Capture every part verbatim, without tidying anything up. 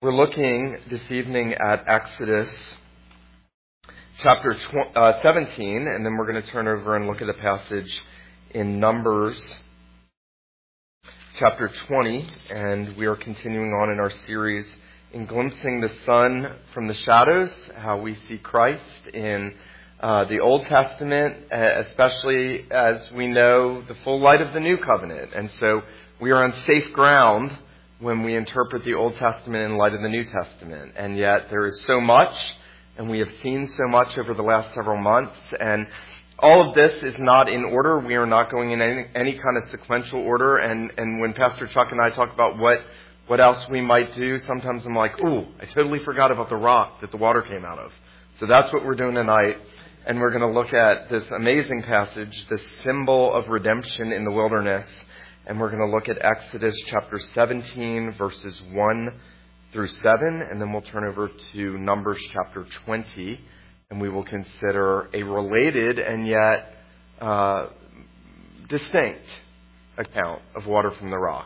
We're looking this evening at Exodus chapter seventeen, and then we're going to turn over and look at a passage in Numbers chapter twenty, and we are continuing on in our series in glimpsing the sun from the shadows, how we see Christ in uh, the Old Testament, especially as we know the full light of the New Covenant. And so we are on safe ground when we interpret the Old Testament in light of the New Testament. And yet there is so much, and we have seen so much over the last several months, and all of this is not in order. We are not going in any, any kind of sequential order, and, and when Pastor Chuck and I talk about what, what else we might do, sometimes I'm like, ooh, I totally forgot about the rock that the water came out of. So that's what we're doing tonight, and we're going to look at this amazing passage, this symbol of redemption in the wilderness. And we're going to look at Exodus chapter seventeen, verses one through seven, and then we'll turn over to Numbers chapter twenty, and we will consider a related and yet uh, distinct account of water from the rock.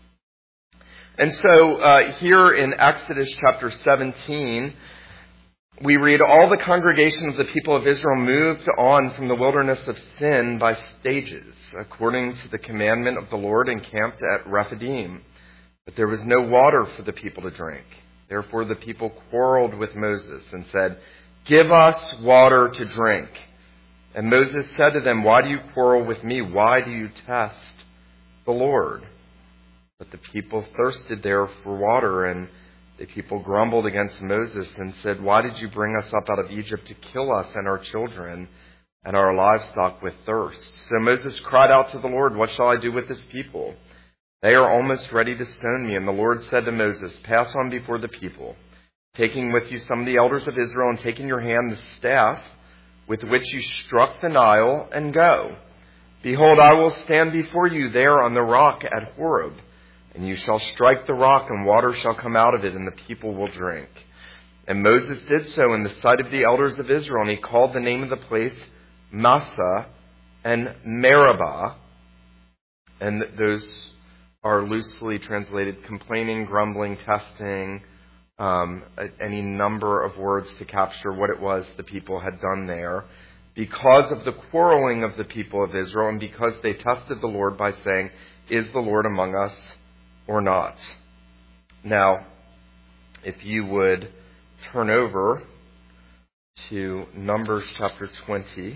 And so uh, here in Exodus chapter seventeen, we read, all the congregation of the people of Israel moved on from the wilderness of sin by stages, according to the commandment of the Lord, encamped at Rephidim. But there was no water for the people to drink. Therefore the people quarreled with Moses and said, give us water to drink. And Moses said to them, why do you quarrel with me? Why do you test the Lord? But the people thirsted there for water, and the people grumbled against Moses and said, why did you bring us up out of Egypt to kill us and our children and our livestock with thirst? So Moses cried out to the Lord, what shall I do with this people? They are almost ready to stone me. And the Lord said to Moses, pass on before the people, taking with you some of the elders of Israel, and take in your hand the staff with which you struck the Nile, and go. Behold, I will stand before you there on the rock at Horeb. And you shall strike the rock, and water shall come out of it, and the people will drink. And Moses did so in the sight of the elders of Israel, and he called the name of the place Massah and Meribah. And those are loosely translated complaining, grumbling, testing, um, any number of words to capture what it was the people had done there, because of the quarreling of the people of Israel, and because they tested the Lord by saying, is the Lord among us or not? Now, if you would turn over to Numbers chapter twenty.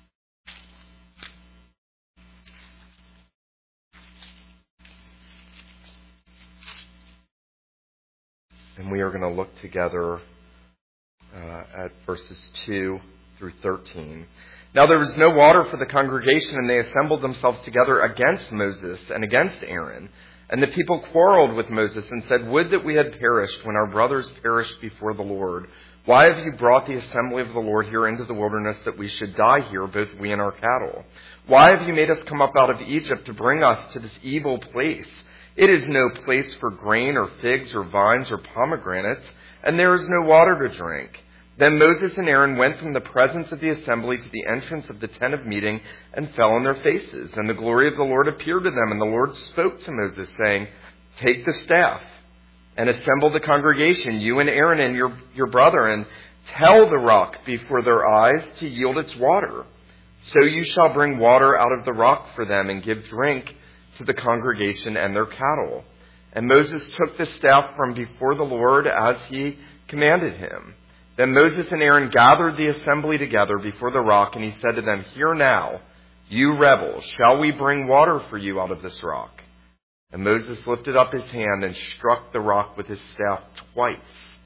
And we are going to look together uh, at verses two through thirteen. Now there was no water for the congregation, and they assembled themselves together against Moses and against Aaron. And the people quarreled with Moses and said, would that we had perished when our brothers perished before the Lord. Why have you brought the assembly of the Lord here into the wilderness, that we should die here, both we and our cattle? Why have you made us come up out of Egypt to bring us to this evil place? It is no place for grain or figs or vines or pomegranates, and there is no water to drink. Then Moses and Aaron went from the presence of the assembly to the entrance of the tent of meeting and fell on their faces. And the glory of the Lord appeared to them. And the Lord spoke to Moses, saying, take the staff and assemble the congregation, you and Aaron and your, your brother, and tell the rock before their eyes to yield its water. So you shall bring water out of the rock for them, and give drink to the congregation and their cattle. And Moses took the staff from before the Lord as he commanded him. Then Moses and Aaron gathered the assembly together before the rock, and he said to them, hear now, you rebels, shall we bring water for you out of this rock? And Moses lifted up his hand and struck the rock with his staff twice,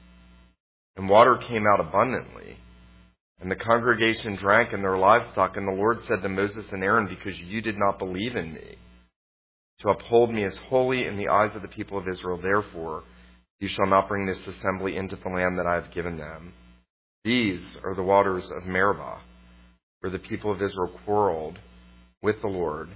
and water came out abundantly. And the congregation drank and their livestock, and the Lord said to Moses and Aaron, because you did not believe in me, to uphold me as holy in the eyes of the people of Israel, therefore you shall not bring this assembly into the land that I have given them. These are the waters of Meribah, where the people of Israel quarreled with the Lord,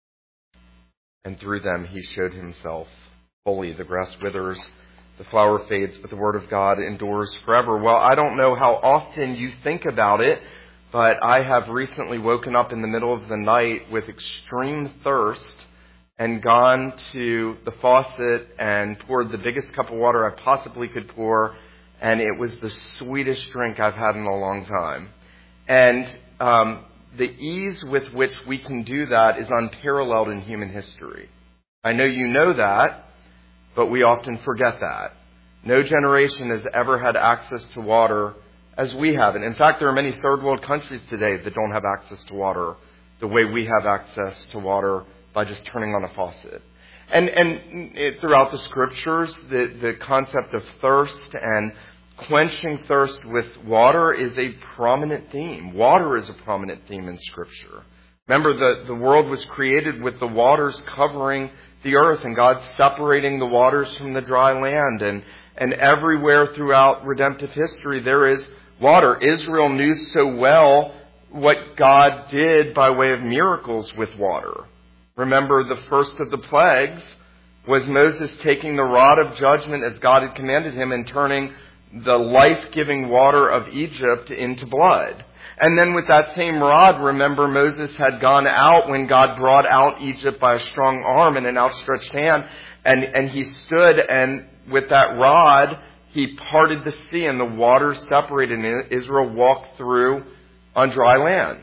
and through them he showed himself holy. The grass withers, the flower fades, but the word of God endures forever. Well, I don't know how often you think about it, but I have recently woken up in the middle of the night with extreme thirst and gone to the faucet and poured the biggest cup of water I possibly could pour, and it was the sweetest drink I've had in a long time. And um, the ease with which we can do that is unparalleled in human history. I know you know that, but we often forget that. No generation has ever had access to water as we have. And in fact, there are many third world countries today that don't have access to water the way we have access to water by just turning on a faucet. And, and it, throughout the scriptures, the, the concept of thirst and quenching thirst with water is a prominent theme. Water is a prominent theme in Scripture. Remember, the, the world was created with the waters covering the earth, and God separating the waters from the dry land. And, and everywhere throughout redemptive history, there is water. Israel knew so well what God did by way of miracles with water. Remember, the first of the plagues was Moses taking the rod of judgment as God had commanded him and turning the life-giving water of Egypt into blood. And then with that same rod, remember, Moses had gone out when God brought out Egypt by a strong arm and an outstretched hand. And, and he stood, and with that rod, he parted the sea, and the waters separated, and Israel walked through on dry land.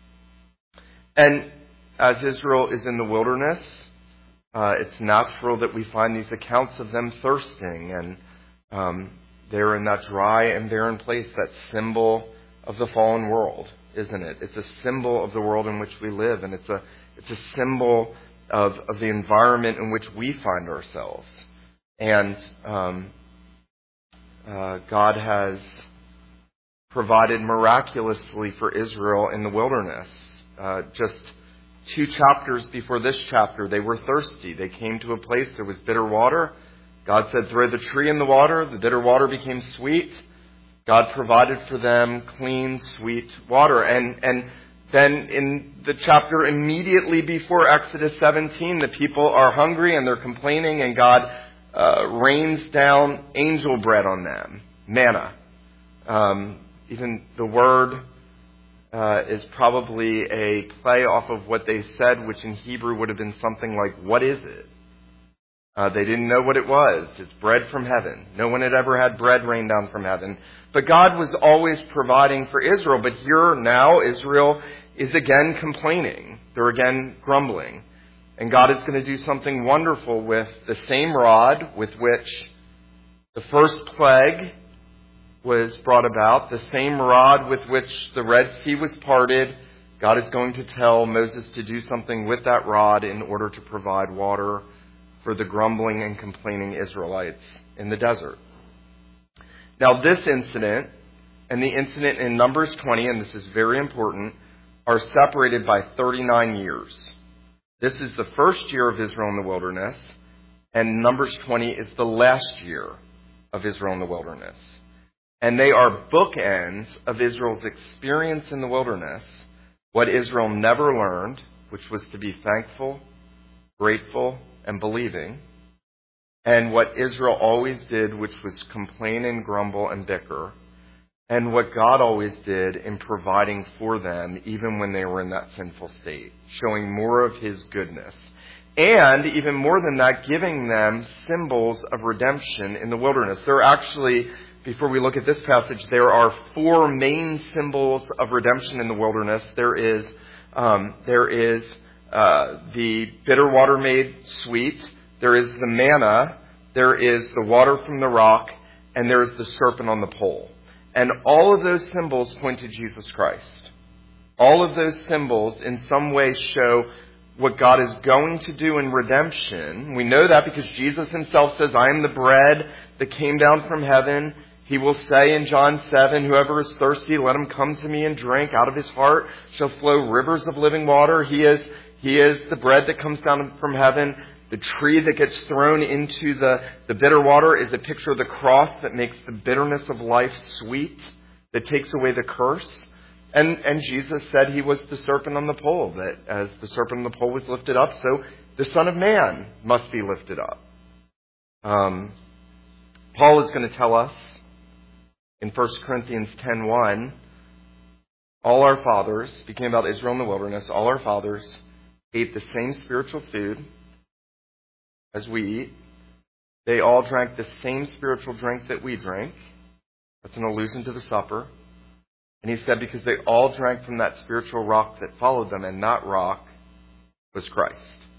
And as Israel is in the wilderness, uh, it's natural that we find these accounts of them thirsting, and um, they're in that dry and barren place, that symbol of the fallen world, isn't it? It's a symbol of the world in which we live, and it's a it's a symbol of, of the environment in which we find ourselves. And um, uh, God has provided miraculously for Israel in the wilderness. Uh, just two chapters before this chapter, they were thirsty. They came to a place, there was bitter water. God said, throw the tree in the water. The bitter water became sweet. God provided for them clean, sweet water. And, and then in the chapter immediately before Exodus seventeen, the people are hungry and they're complaining, and God uh, rains down angel bread on them, manna. Um, even the word uh, is probably a play off of what they said, which in Hebrew would have been something like, what is it? Uh, they didn't know what it was. It's bread from heaven. No one had ever had bread rain down from heaven. But God was always providing for Israel. But here now, Israel is again complaining. They're again grumbling. And God is going to do something wonderful with the same rod with which the first plague was brought about, the same rod with which the Red Sea was parted. God is going to tell Moses to do something with that rod in order to provide water for the grumbling and complaining Israelites in the desert. Now, this incident and the incident in Numbers twenty, and this is very important, are separated by thirty-nine years. This is the first year of Israel in the wilderness, and Numbers twenty is the last year of Israel in the wilderness. And they are bookends of Israel's experience in the wilderness, what Israel never learned, which was to be thankful, grateful, and believing, and what Israel always did, which was complain and grumble and bicker, and what God always did in providing for them even when they were in that sinful state, showing more of His goodness. And even more than that, giving them symbols of redemption in the wilderness. There are actually, before we look at this passage, there are four main symbols of redemption in the wilderness. There is, um, there is Uh, the bitter water made sweet, there is the manna, there is the water from the rock, and there is the serpent on the pole. And all of those symbols point to Jesus Christ. All of those symbols in some way show what God is going to do in redemption. We know that because Jesus himself says, I am the bread that came down from heaven. He will say in John seven, whoever is thirsty, let him come to me and drink. Out of his heart shall flow rivers of living water. He is He is the bread that comes down from heaven. The tree that gets thrown into the, the bitter water is a picture of the cross that makes the bitterness of life sweet, that takes away the curse. And, and Jesus said he was the serpent on the pole, that as the serpent on the pole was lifted up, so the Son of Man must be lifted up. Um, Paul is going to tell us in First Corinthians ten one, all our fathers, speaking about Israel in the wilderness, all our fathers ate the same spiritual food, as we eat. They all drank the same spiritual drink that we drink. That's an allusion to the supper. And he said because they all drank from that spiritual rock that followed them, and that rock was Christ.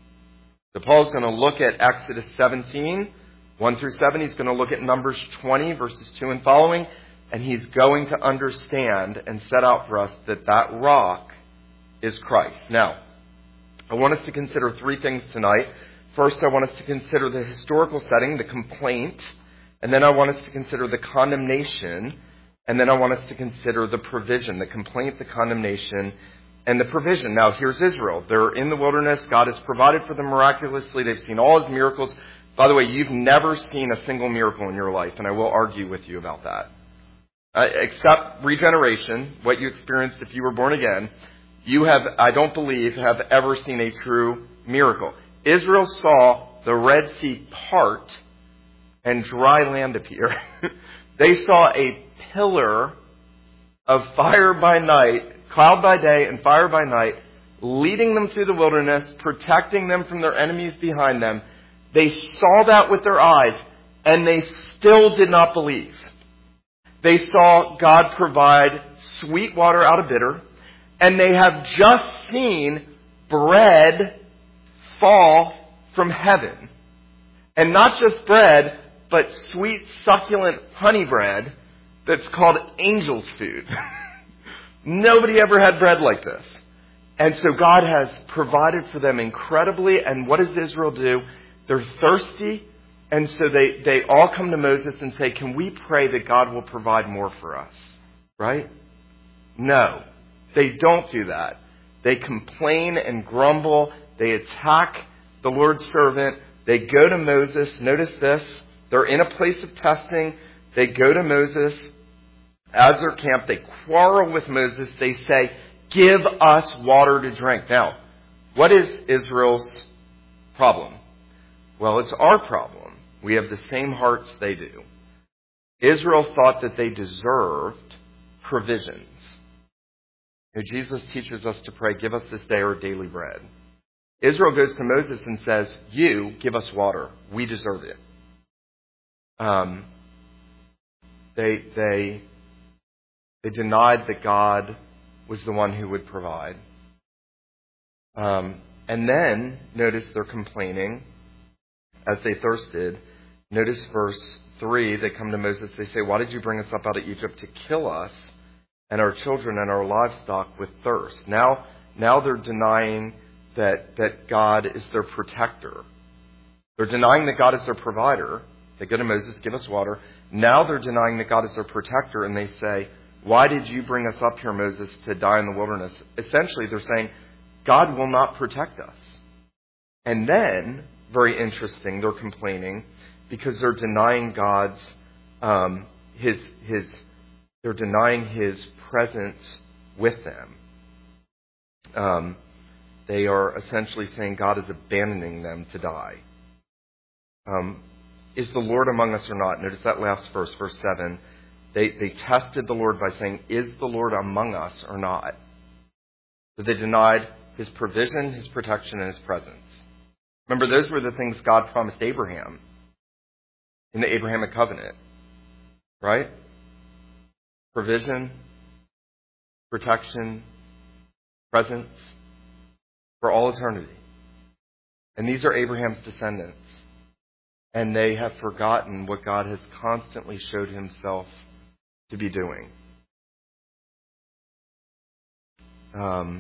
So Paul's going to look at Exodus seventeen, one through seven. He's going to look at Numbers twenty, verses two and following. And he's going to understand and set out for us that that rock is Christ. Now, I want us to consider three things tonight. First, I want us to consider the historical setting, the complaint. And then I want us to consider the condemnation. And then I want us to consider the provision, the complaint, the condemnation, and the provision. Now, here's Israel. They're in the wilderness. God has provided for them miraculously. They've seen all his miracles. By the way, you've never seen a single miracle in your life, and I will argue with you about that. Uh, except regeneration, what you experienced if you were born again, you have, I don't believe, have ever seen a true miracle. Israel saw the Red Sea part and dry land appear. They saw a pillar of fire by night, cloud by day and fire by night, leading them through the wilderness, protecting them from their enemies behind them. They saw that with their eyes, and they still did not believe. They saw God provide sweet water out of bitter, and they have just seen bread fall from heaven. And not just bread, but sweet, succulent honey bread that's called angel's food. Nobody ever had bread like this. And so God has provided for them incredibly, and what does Israel do? They're thirsty. And so they, they all come to Moses and say, can we pray that God will provide more for us? Right? No. They don't do that. They complain and grumble. They attack the Lord's servant. They go to Moses. Notice this. They're in a place of testing. They go to Moses as their camp. They quarrel with Moses. They say, give us water to drink. Now, what is Israel's problem? Well, it's our problem. We have the same hearts they do. Israel thought that they deserved provisions. You know, Jesus teaches us to pray, give us this day our daily bread. Israel goes to Moses and says, you give us water. We deserve it. Um, they, they, they denied that God was the one who would provide. Um, and then, notice they're complaining as they thirsted. Notice verse three, they come to Moses, they say, why did you bring us up out of Egypt to kill us and our children and our livestock with thirst? Now, now they're denying that, that God is their protector. They're denying that God is their provider. They go to Moses, give us water. Now they're denying that God is their protector, and they say, why did you bring us up here, Moses, to die in the wilderness? Essentially, they're saying, God will not protect us. And then, very interesting, they're complaining because they're denying God's, um, his, his, they're denying his presence with them. Um, they are essentially saying God is abandoning them to die. Um, is the Lord among us or not? Notice that last verse, verse seven. They, they tested the Lord by saying, is the Lord among us or not? So they denied his provision, his protection, and his presence. Remember, those were the things God promised Abraham in the Abrahamic covenant, right? Provision, protection, presence for all eternity. And these are Abraham's descendants. And they have forgotten what God has constantly showed himself to be doing. Um,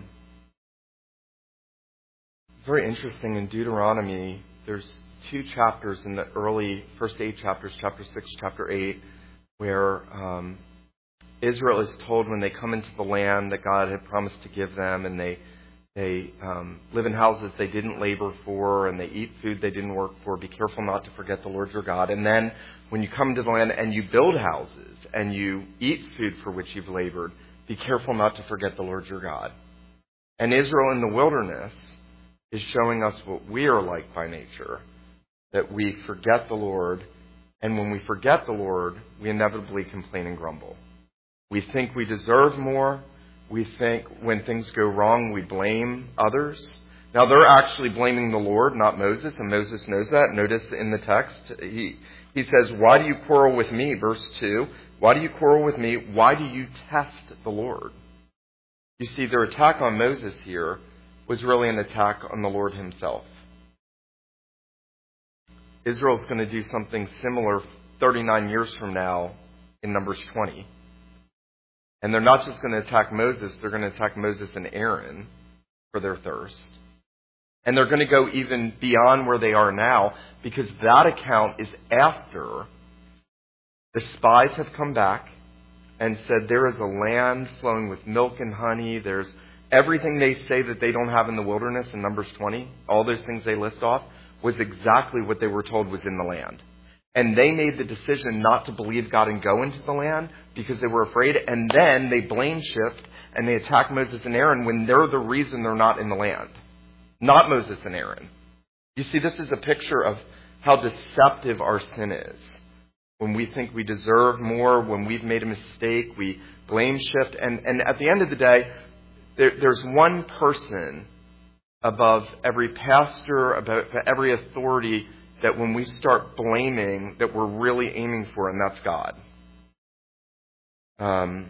very interesting, in Deuteronomy, there's two chapters in the early first eight chapters, chapter six, chapter eight, where um, Israel is told when they come into the land that God had promised to give them, and they they um, live in houses they didn't labor for, and they eat food they didn't work for. Be careful not to forget the Lord your God. And then when you come to the land and you build houses and you eat food for which you've labored, be careful not to forget the Lord your God. And Israel in the wilderness is showing us what we are like by nature, that we forget the Lord, and when we forget the Lord, we inevitably complain and grumble. We think we deserve more. We think when things go wrong, we blame others. Now, they're actually blaming the Lord, not Moses, and Moses knows that. Notice in the text, he, he says, why do you quarrel with me? Verse two, why do you quarrel with me? Why do you test the Lord? You see, their attack on Moses here was really an attack on the Lord himself. Israel's going to do something similar thirty-nine years from now in Numbers twenty. And they're not just going to attack Moses, they're going to attack Moses and Aaron for their thirst. And they're going to go even beyond where they are now, because that account is after the spies have come back and said there is a land flowing with milk and honey. There's everything they say that they don't have in the wilderness in Numbers twenty. All those things they list off was exactly what they were told was in the land. And they made the decision not to believe God and go into the land because they were afraid. And then they blame shift and they attack Moses and Aaron when they're the reason they're not in the land. Not Moses and Aaron. You see, this is a picture of how deceptive our sin is. When we think we deserve more, when we've made a mistake, we blame shift. And, and at the end of the day, there, there's one person above every pastor, above every authority, that when we start blaming, that we're really aiming for, and that's God. Um,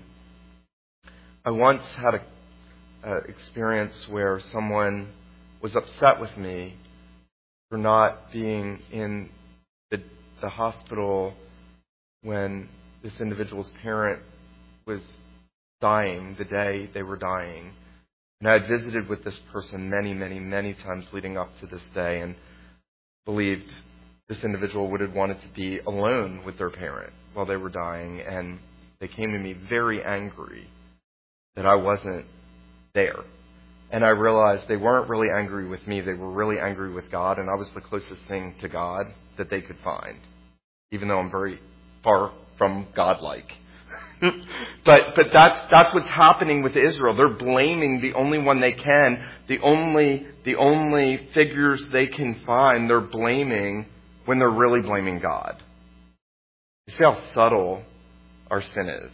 I once had an experience where someone was upset with me for not being in the, the hospital when this individual's parent was dying, the day they were dying. And I had visited with this person many, many, many times leading up to this day and believed this individual would have wanted to be alone with their parent while they were dying. And they came to me very angry that I wasn't there. And I realized they weren't really angry with me. They were really angry with God. And I was the closest thing to God that they could find, even though I'm very far from God-like. but but that's that's what's happening with Israel. They're blaming the only one they can, the only the only figures they can find. They're blaming when they're really blaming God. You see how subtle our sin is.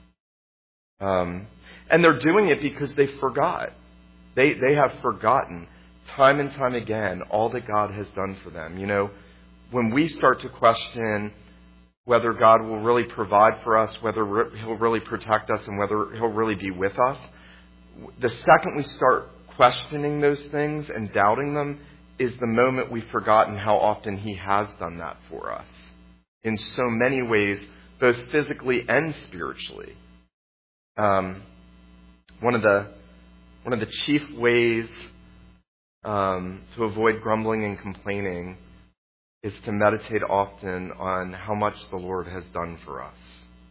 Um, and they're doing it because they forgot. They they have forgotten time and time again all that God has done for them. You know, when we start to question whether God will really provide for us, whether He'll really protect us, and whether He'll really be with us, the second we start questioning those things and doubting them is the moment we've forgotten how often He has done that for us in so many ways, both physically and spiritually. Um, one of the one of the chief ways um, to avoid grumbling and complaining is to meditate often on how much the Lord has done for us,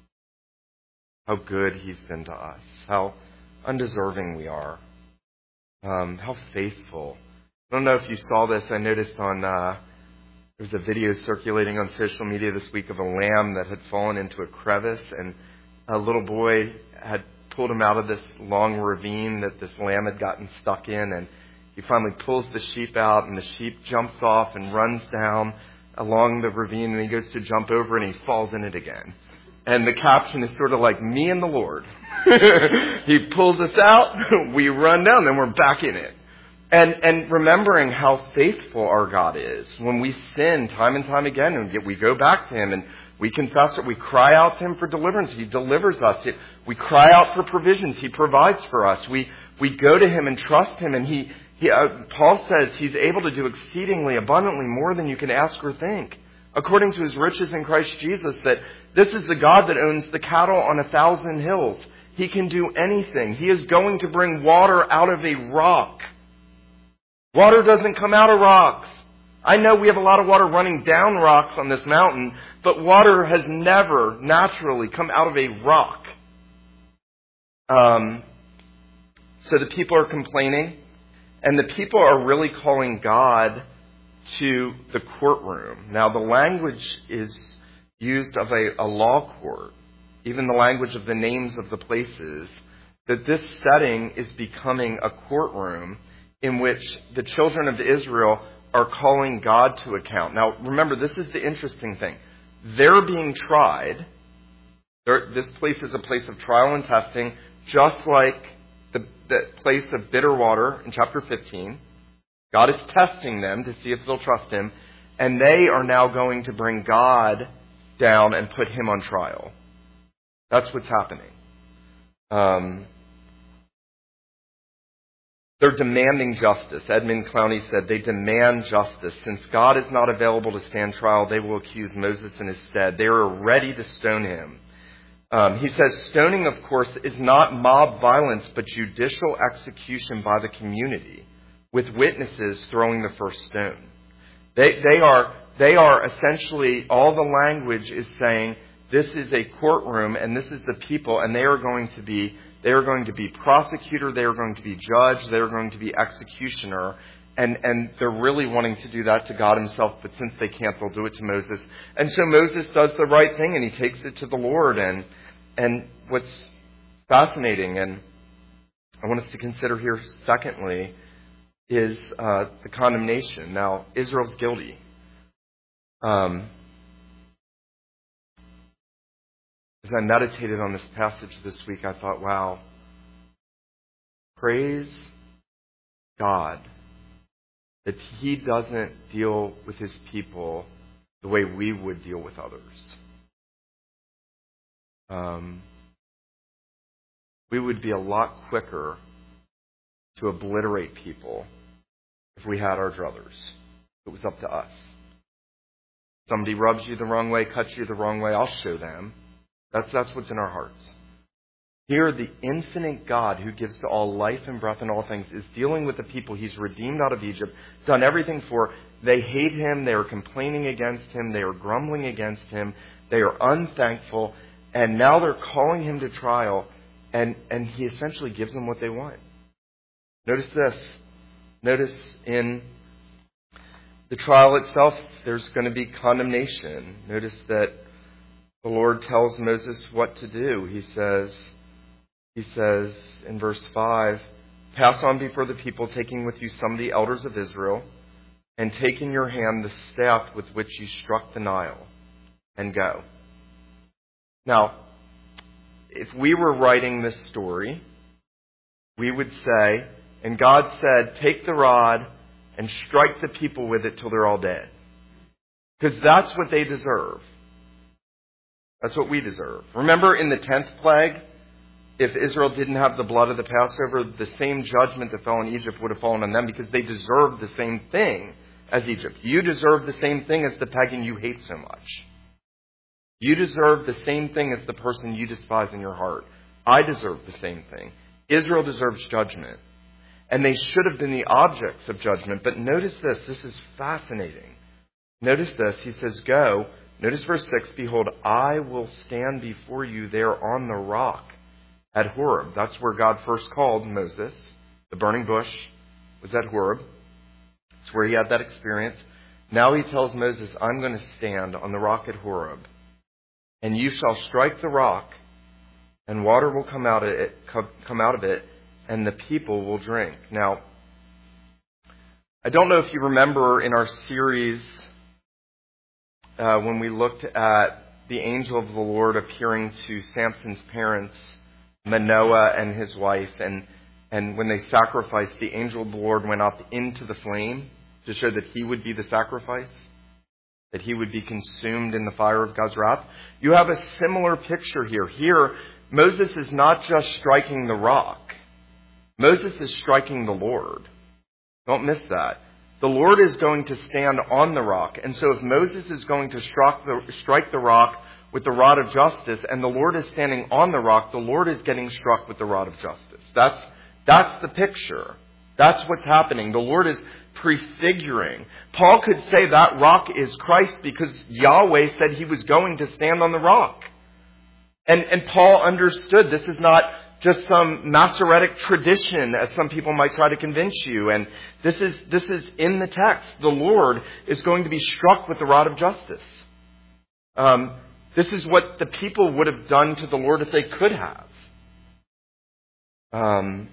how good He's been to us, how undeserving we are, um, how faithful. I don't know if you saw this. I noticed on uh, there was a video circulating on social media this week of a lamb that had fallen into a crevice, and a little boy had pulled him out of this long ravine that this lamb had gotten stuck in, and he finally pulls the sheep out, and the sheep jumps off and runs down along the ravine, and he goes to jump over, and he falls in it again. And the caption is sort of like, me and the Lord. He pulls us out, we run down, then we're back in it. And and remembering how faithful our God is. When we sin time and time again, and yet we go back to Him, and we confess it, we cry out to Him for deliverance. He delivers us. We cry out for provisions. He provides for us. We we go to Him and trust Him, and He He, uh, Paul says He's able to do exceedingly abundantly more than you can ask or think, according to His riches in Christ Jesus, that this is the God that owns the cattle on a thousand hills. He can do anything. He is going to bring water out of a rock. Water doesn't come out of rocks. I know we have a lot of water running down rocks on this mountain, but water has never naturally come out of a rock. Um, so the people are complaining. And the people are really calling God to the courtroom. Now, the language is used of a, a law court, even the language of the names of the places, that this setting is becoming a courtroom in which the children of Israel are calling God to account. Now, remember, this is the interesting thing. They're being tried. They're, this place is a place of trial and testing, just like the, the place of bitter water in chapter fifteen. God is testing them to see if they'll trust him. And they are now going to bring God down and put him on trial. That's what's happening. Um, they're demanding justice. Edmund Clowney said they demand justice. Since God is not available to stand trial, they will accuse Moses in his stead. They are ready to stone him. Um, he says stoning, of course, is not mob violence, but judicial execution by the community, with witnesses throwing the first stone. They, they are, they are essentially, all the language is saying, this is a courtroom and this is the people, and they are going to be, they are going to be prosecutor, they are going to be judge, they are going to be executioner, and, and they're really wanting to do that to God himself, but since they can't, they'll do it to Moses. And so Moses does the right thing and he takes it to the Lord. And, and what's fascinating, and I want us to consider here secondly, is uh, the condemnation. Now, Israel's guilty. Um, as I meditated on this passage this week, I thought, wow, praise God that he doesn't deal with his people the way we would deal with others. Um, we would be a lot quicker to obliterate people if we had our druthers. It was up to us. Somebody rubs you the wrong way, cuts you the wrong way, I'll show them. That's, that's what's in our hearts. Here, the infinite God who gives to all life and breath and all things is dealing with the people he's redeemed out of Egypt, done everything for. They hate him. They are complaining against him. They are grumbling against him. They are unthankful. And now they're calling him to trial. And, and he essentially gives them what they want. Notice this. Notice in the trial itself, there's going to be condemnation. Notice that the Lord tells Moses what to do. He says, he says in verse five, pass on before the people, taking with you some of the elders of Israel, and take in your hand the staff with which you struck the Nile, and go. Now, if we were writing this story, we would say, and God said, take the rod and strike the people with it till they're all dead. Because that's what they deserve. That's what we deserve. Remember in the tenth plague, if Israel didn't have the blood of the Passover, the same judgment that fell on Egypt would have fallen on them because they deserved the same thing as Egypt. You deserve the same thing as the pagan you hate so much. You deserve the same thing as the person you despise in your heart. I deserve the same thing. Israel deserves judgment. And they should have been the objects of judgment. But notice this. This is fascinating. Notice this. He says, go. Notice verse six. Behold, I will stand before you there on the rock at Horeb. That's where God first called Moses. The burning bush was at Horeb. It's where he had that experience. Now he tells Moses, I'm going to stand on the rock at Horeb. And you shall strike the rock, and water will come out of it, come out of it, and the people will drink. Now, I don't know if you remember in our series uh, when we looked at the angel of the Lord appearing to Samson's parents, Manoah and his wife, and, and when they sacrificed, the angel of the Lord went up into the flame to show that he would be the sacrifice, that he would be consumed in the fire of God's wrath. You have a similar picture here. Here, Moses is not just striking the rock. Moses is striking the Lord. Don't miss that. The Lord is going to stand on the rock. And so if Moses is going to strike the, strike the rock with the rod of justice, and the Lord is standing on the rock, the Lord is getting struck with the rod of justice. That's, that's the picture. That's what's happening. The Lord is prefiguring. Paul could say that rock is Christ because Yahweh said he was going to stand on the rock. And, and Paul understood this is not just some Masoretic tradition, as some people might try to convince you. And this is, this is in the text. The Lord is going to be struck with the rod of justice. Um, this is what the people would have done to the Lord if they could have. Um,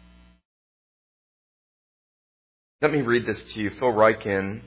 let me read this to you. Phil Ryken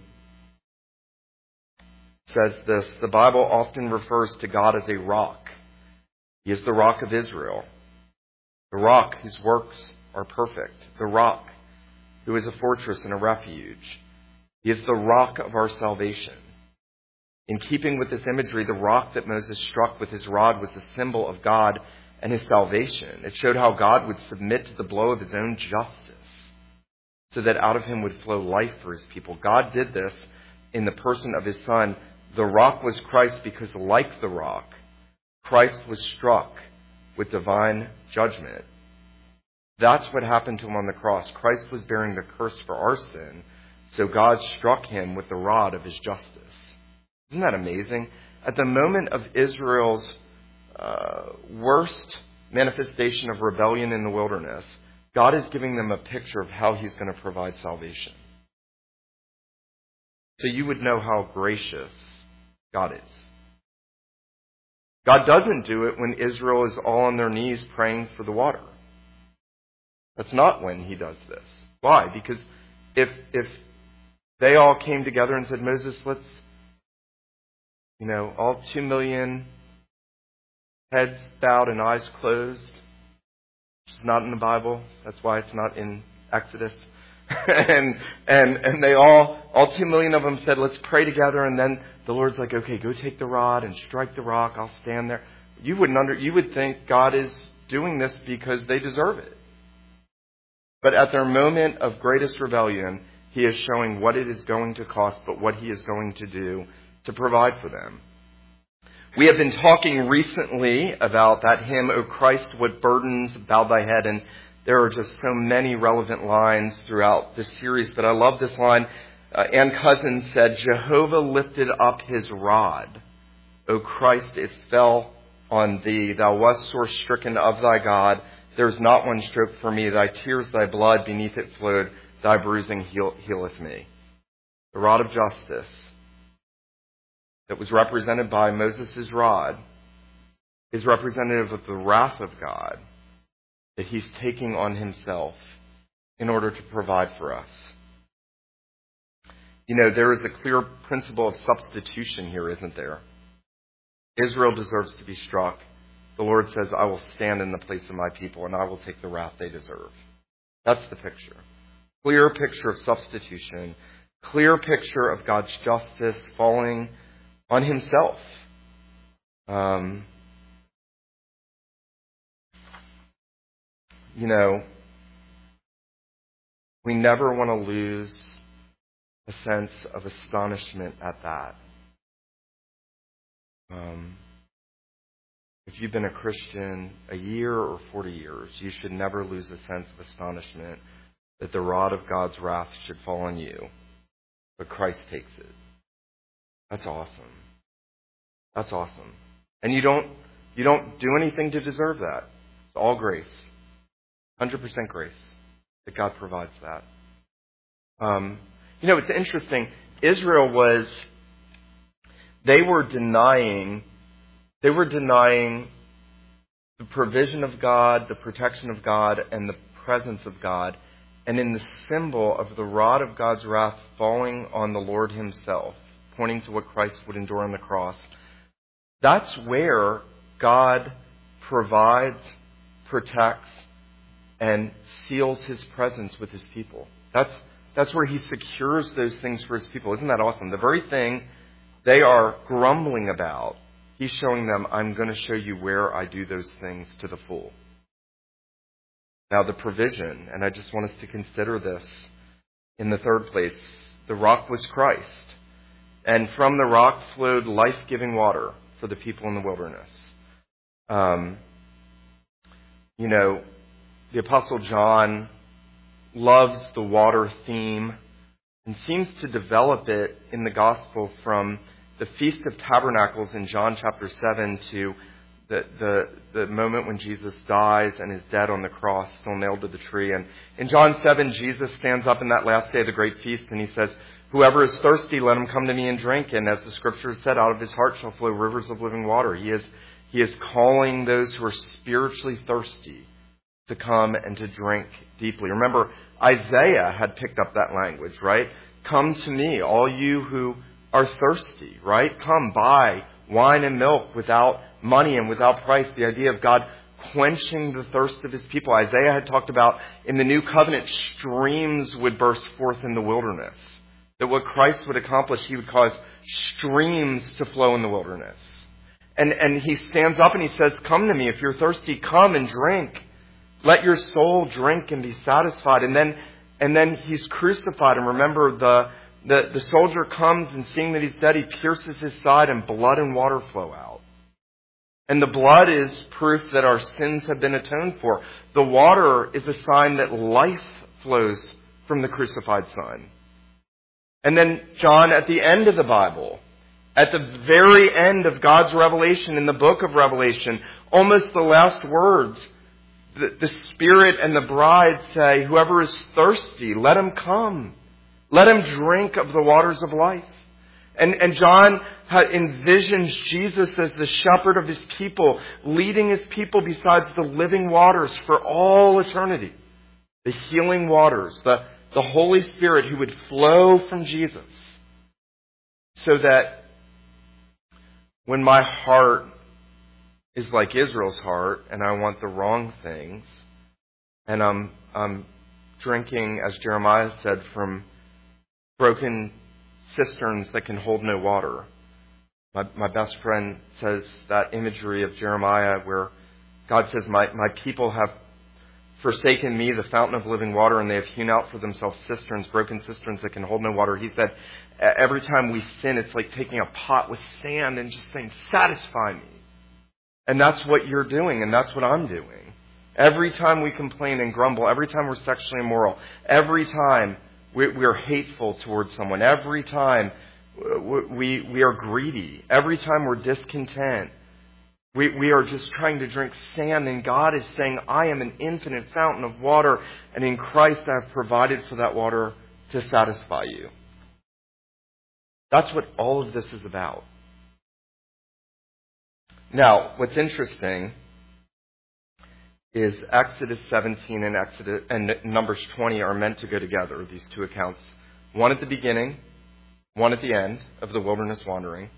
says this: the Bible often refers to God as a rock. He is the rock of Israel. The rock whose works are perfect. The rock who is a fortress and a refuge. He is the rock of our salvation. In keeping with this imagery, the rock that Moses struck with his rod was the symbol of God and his salvation. It showed how God would submit to the blow of his own justice so that out of him would flow life for his people. God did this in the person of his Son. The rock was Christ because, like the rock, Christ was struck with divine judgment. That's what happened to him on the cross. Christ was bearing the curse for our sin, so God struck him with the rod of his justice. Isn't that amazing? At the moment of Israel's uh, worst manifestation of rebellion in the wilderness, God is giving them a picture of how he's going to provide salvation. So you would know how gracious God is. God doesn't do it when Israel is all on their knees praying for the water. That's not when he does this. Why? Because if if they all came together and said, Moses, let's, you know, all two million heads bowed and eyes closed, which is not in the Bible. That's why it's not in Exodus. and and and they all, all two million of them said, let's pray together. And then the Lord's like, okay, go take the rod and strike the rock. I'll stand there. You wouldn't under, you would think God is doing this because they deserve it. But at their moment of greatest rebellion, he is showing what it is going to cost, but what he is going to do to provide for them. We have been talking recently about that hymn, O Christ, what burdens bow thy head. And there are just so many relevant lines throughout this series. But I love this line. Uh, Ann Cousins said, Jehovah lifted up his rod. O Christ, it fell on thee. Thou wast sore stricken of thy God. There is not one stroke for me. Thy tears, thy blood, beneath it flowed. Thy bruising heal, healeth me. The rod of justice that was represented by Moses' rod is representative of the wrath of God that he's taking on himself in order to provide for us. You know, there is a clear principle of substitution here, isn't there? Israel deserves to be struck. The Lord says, I will stand in the place of my people and I will take the wrath they deserve. That's the picture. Clear picture of substitution. Clear picture of God's justice falling on himself. Um, you know, we never want to lose a sense of astonishment at that. Um, if you've been a Christian a year or forty years, you should never lose a sense of astonishment that the rod of God's wrath should fall on you, but Christ takes it. That's awesome. That's awesome. And you don't you don't do anything to deserve that. It's all grace. one hundred percent grace that God provides that. Um, you know, it's interesting. Israel was, they were denying, they were denying the provision of God, the protection of God, and the presence of God. And in the symbol of the rod of God's wrath falling on the Lord himself, pointing to what Christ would endure on the cross, that's where God provides, protects, and seals his presence with his people. That's that's where he secures those things for his people. Isn't that awesome? The very thing they are grumbling about, he's showing them, I'm going to show you where I do those things to the full. Now the provision, and I just want us to consider this in the third place. The rock was Christ. And from the rock flowed life-giving water for the people in the wilderness. Um, you know, the Apostle John loves the water theme and seems to develop it in the gospel from the Feast of Tabernacles in John chapter seven to the, the, the moment when Jesus dies and is dead on the cross, still nailed to the tree. And in John seven, Jesus stands up in that last day of the great feast and he says, whoever is thirsty, let him come to me and drink. And as the scripture said, out of his heart shall flow rivers of living water. He is, he is calling those who are spiritually thirsty to come and to drink deeply. Remember, Isaiah had picked up that language, right? Come to me, all you who are thirsty, right? Come, buy wine and milk without money and without price. The idea of God quenching the thirst of his people. Isaiah had talked about in the new covenant, streams would burst forth in the wilderness. That what Christ would accomplish, he would cause streams to flow in the wilderness. And, and he stands up and he says, come to me. If you're thirsty, come and drink. Let your soul drink and be satisfied. And then, and then he's crucified. And remember, the, the, the soldier comes and seeing that he's dead, he pierces his side and blood and water flow out. And the blood is proof that our sins have been atoned for. The water is a sign that life flows from the crucified Son. And then John, at the end of the Bible, at the very end of God's revelation in the book of Revelation, almost the last words, the, the Spirit and the bride say, whoever is thirsty, let him come. Let him drink of the waters of life. And, and John envisions Jesus as the shepherd of his people, leading his people beside the living waters for all eternity. The healing waters, the, the Holy Spirit who would flow from Jesus. So that when my heart is like Israel's heart and I want the wrong things, and I'm, I'm drinking, as Jeremiah said, from broken cisterns that can hold no water. My, my best friend says that imagery of Jeremiah where God says, my, my people have forsaken me, the fountain of living water, and they have hewn out for themselves cisterns, broken cisterns that can hold no water. He said, every time we sin, it's like taking a pot with sand and just saying, satisfy me. And that's what you're doing, and that's what I'm doing. Every time we complain and grumble, every time we're sexually immoral, every time we're hateful towards someone, every time we, we are greedy, every time we're discontent, we, we are just trying to drink sand, and God is saying, I am an infinite fountain of water, and in Christ I have provided for that water to satisfy you. That's what all of this is about. Now, what's interesting is Exodus seventeen and Exodus and Numbers twenty are meant to go together, these two accounts. One at the beginning, one at the end of the wilderness wandering.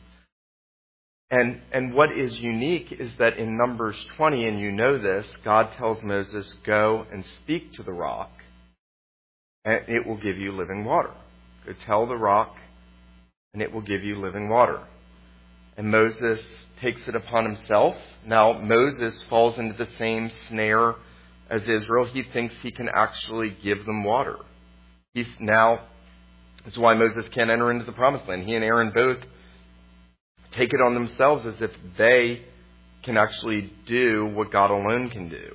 And and what is unique is that in Numbers twenty, and you know this, God tells Moses, go and speak to the rock, and it will give you living water. Go tell the rock, and it will give you living water. And Moses takes it upon himself. Now, Moses falls into the same snare as Israel. He thinks he can actually give them water. He's now, that's why Moses can't enter into the promised land. He and Aaron both take it on themselves as if they can actually do what God alone can do.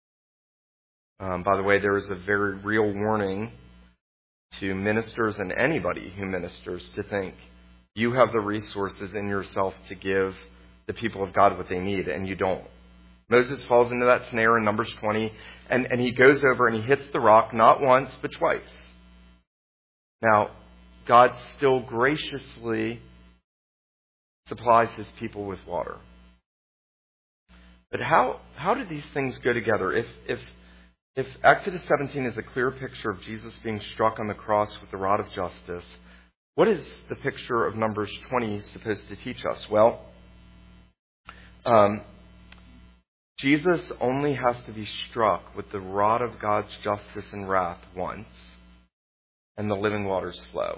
Um, by the way, there is a very real warning to ministers and anybody who ministers to think you have the resources in yourself to give the people of God what they need, and you don't. Moses falls into that snare in Numbers twenty, and, and he goes over and he hits the rock not once, but twice. Now, God still graciously supplies his people with water. But how how did these things go together? If if if Exodus seventeen is a clear picture of Jesus being struck on the cross with the rod of justice, what is the picture of Numbers twenty supposed to teach us? Well, um, Jesus only has to be struck with the rod of God's justice and wrath once, and the living waters flow.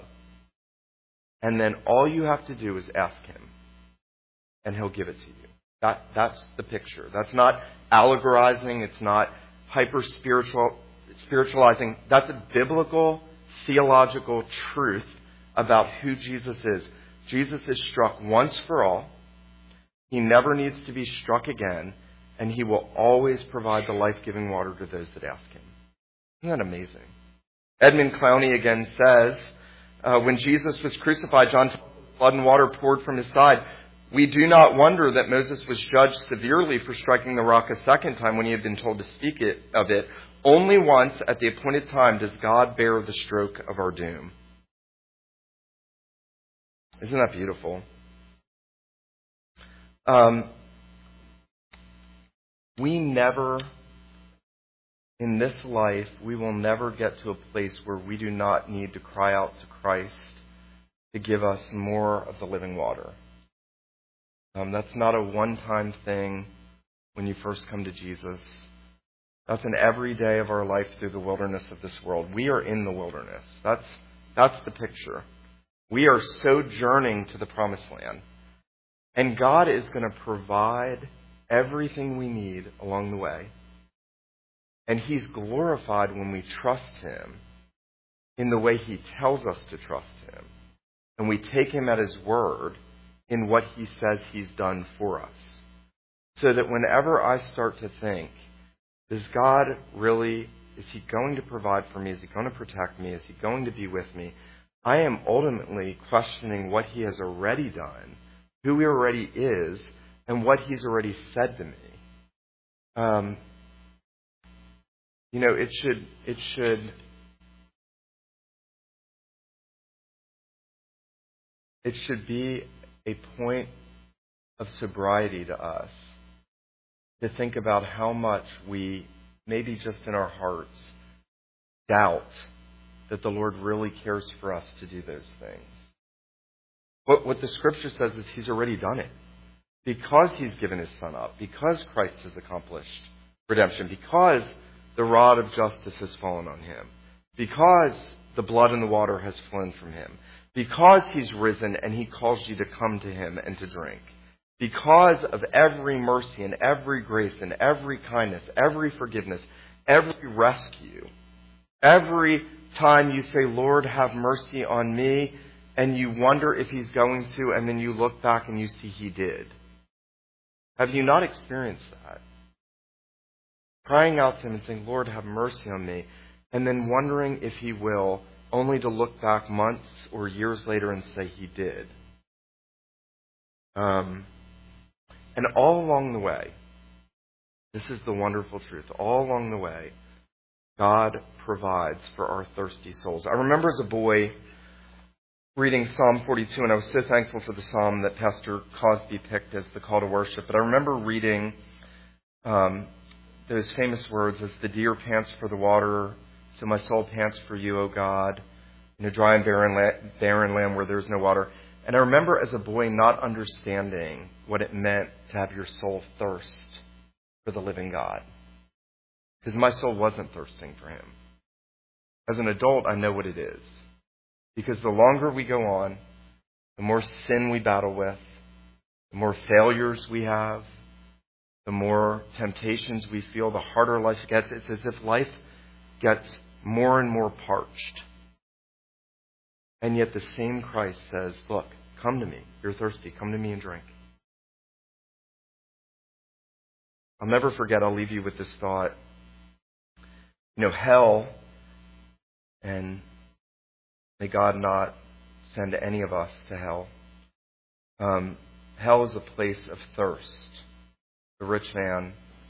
And then all you have to do is ask him, and he'll give it to you. That, that's the picture. That's not allegorizing. It's not hyper-spiritual, spiritualizing. That's a biblical, theological truth about who Jesus is. Jesus is struck once for all. He never needs to be struck again. And he will always provide the life-giving water to those that ask him. Isn't that amazing? Edmund Clowney again says, uh, when Jesus was crucified, John told us blood and water poured from his side. We do not wonder that Moses was judged severely for striking the rock a second time when he had been told to speak it, of it. Only once at the appointed time does God bear the stroke of our doom. Isn't that beautiful? Um, we never, in this life, we will never get to a place where we do not need to cry out to Christ to give us more of the living water. Um, that's not a one-time thing. when you first come to Jesus. That's an every day of our life through the wilderness of this world. We are in the wilderness. That's, that's the picture. We are sojourning to the promised land. And God is going to provide everything we need along the way. And He's glorified when we trust Him in the way He tells us to trust Him. And we take Him at His word in what He says He's done for us. So that whenever I start to think, does God really, is He going to provide for me? Is He going to protect me? Is He going to be with me? I am ultimately questioning what He has already done, who He already is, and what He's already said to me. Um, you know, it should, it should, it should be a point of sobriety to us to think about how much we, maybe just in our hearts, doubt that the Lord really cares for us to do those things. What, what the Scripture says is He's already done it. Because He's given His Son up, because Christ has accomplished redemption, because the rod of justice has fallen on Him, because the blood and the water has flown from Him, because He's risen and He calls you to come to Him and to drink. Because of every mercy and every grace and every kindness, every forgiveness, every rescue, every time you say, Lord, have mercy on me, and you wonder if He's going to, and then you look back and you see He did. Have you not experienced that? Crying out to Him and saying, Lord, have mercy on me, and then wondering if He will, only to look back months or years later and say He did. Um... And all along the way, this is the wonderful truth, all along the way, God provides for our thirsty souls. I remember as a boy reading Psalm forty-two, and I was so thankful for the psalm that Pastor Cosby picked as the call to worship. But I remember reading um, those famous words, as the deer pants for the water, so my soul pants for you, O God, in a dry and barren, la- barren land where there is no water. And I remember as a boy not understanding what it meant to have your soul thirst for the living God. Because my soul wasn't thirsting for Him. As an adult, I know what it is. Because the longer we go on, the more sin we battle with, the more failures we have, the more temptations we feel, the harder life gets. It's as if life gets more and more parched. And yet the same Christ says, look, come to me. You're thirsty. Come to me and drink. I'll never forget, I'll leave you with this thought. You know, hell, and may God not send any of us to hell. Um, hell is a place of thirst. The rich man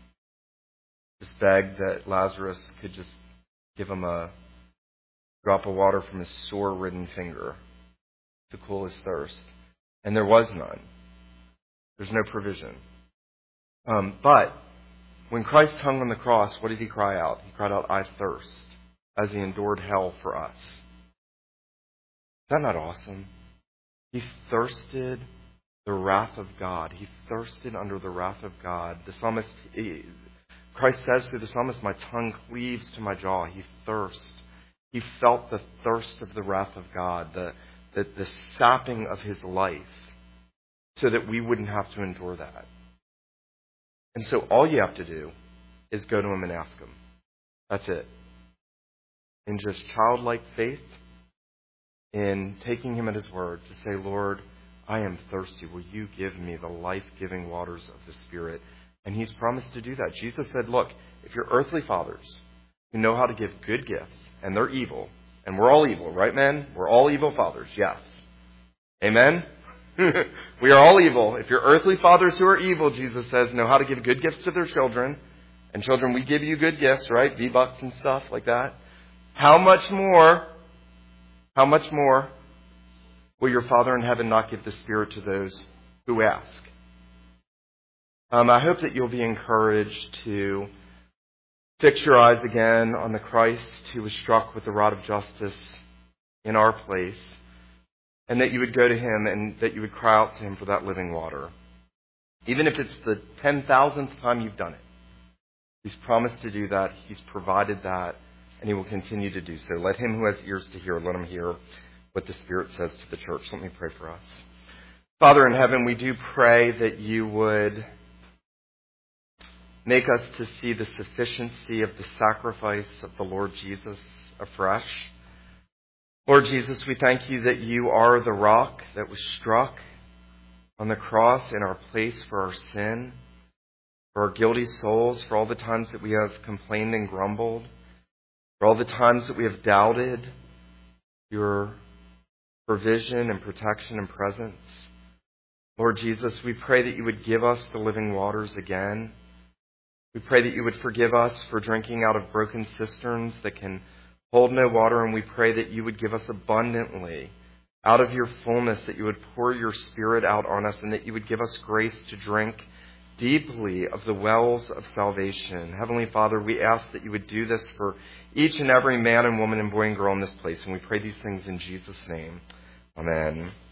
just begged that Lazarus could just give him a drop of water from his sore-ridden finger to cool his thirst. And there was none. There's no provision. Um, but when Christ hung on the cross, what did He cry out? He cried out, I thirst, as He endured hell for us. Is that not awesome? He thirsted the wrath of God. He thirsted under the wrath of God. The psalmist, he, Christ says through the psalmist, my tongue cleaves to my jaw. He thirsts. He felt the thirst of the wrath of God, the, the, the sapping of His life, so that we wouldn't have to endure that. And so all you have to do is go to Him and ask Him. That's it. In just childlike faith, in taking Him at His word, to say, Lord, I am thirsty. Will you give me the life-giving waters of the Spirit? And He's promised to do that. Jesus said, look, if your earthly fathers who know how to give good gifts, and they're evil, and we're all evil, right, men? We're all evil fathers, yes. Amen? We are all evil. If your earthly fathers who are evil, Jesus says, know how to give good gifts to their children, and children, we give you good gifts, right? V-Bucks and stuff like that. How much more, how much more will your Father in heaven not give the Spirit to those who ask? Um, I hope that you'll be encouraged to fix your eyes again on the Christ who was struck with the rod of justice in our place, and that you would go to Him and that you would cry out to Him for that living water. Even if it's the ten thousandth time you've done it. He's promised to do that. He's provided that. And he will continue to do so. Let him who has ears to hear, let him hear what the Spirit says to the church. Let me pray for us. Father in heaven, we do pray that you would make us to see the sufficiency of the sacrifice of the Lord Jesus afresh. Lord Jesus, we thank you that you are the rock that was struck on the cross in our place for our sin, for our guilty souls, for all the times that we have complained and grumbled, for all the times that we have doubted your provision and protection and presence. Lord Jesus, we pray that you would give us the living waters again. We pray that you would forgive us for drinking out of broken cisterns that can hold no water, and we pray that you would give us abundantly out of your fullness, that you would pour your Spirit out on us, and that you would give us grace to drink deeply of the wells of salvation. Heavenly Father, we ask that you would do this for each and every man and woman and boy and girl in this place, and we pray these things in Jesus' name. Amen.